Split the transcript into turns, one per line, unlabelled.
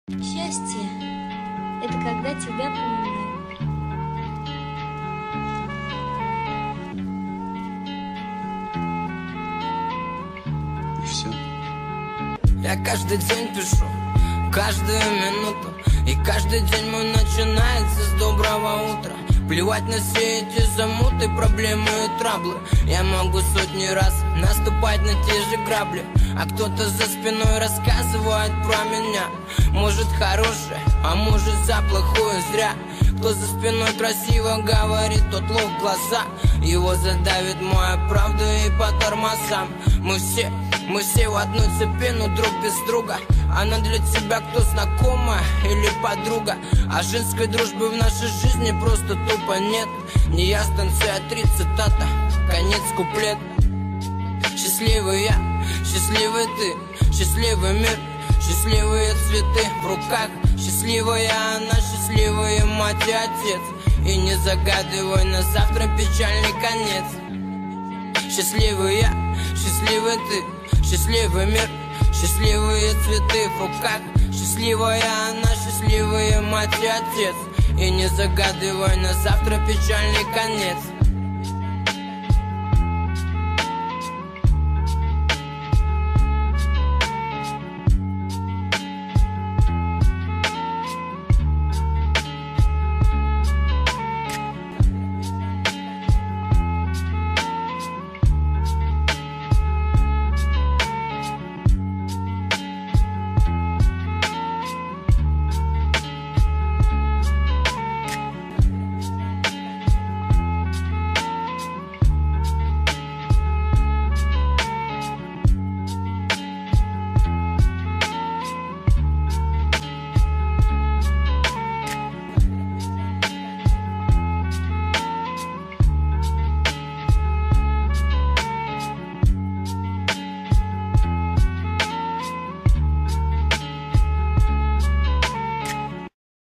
Счастье — это когда тебя понимают.
И все.
Я каждый день пишу, каждую минуту, и каждый день мой начинается с доброго утра. Плевать на все эти замуты, проблемы и траблы. Я могу сотни раз наступать на те же грабли, а кто-то за спиной рассказывает про меня. Может хорошее, а может за плохое зря. Кто за спиной красиво говорит, тот лох в глаза. Его задавит моя правда и по тормозам. Мы все в одной цепи, но друг без друга. Она для тебя кто, знакомая или подруга? А женской дружбы в нашей жизни просто тупо нет. Не я, станция 3, цитата, конец куплет. Счастливый я, счастливый ты, счастливый мир, счастливые цветы в руках. Счастливая она, счастливая мать и отец. И не загадывай на завтра печальный конец. Счастливый я, счастливый ты, счастливый мир, счастливые цветы в руках. Счастливая она, счастливая мать и отец. И не загадывай на завтра печальный конец.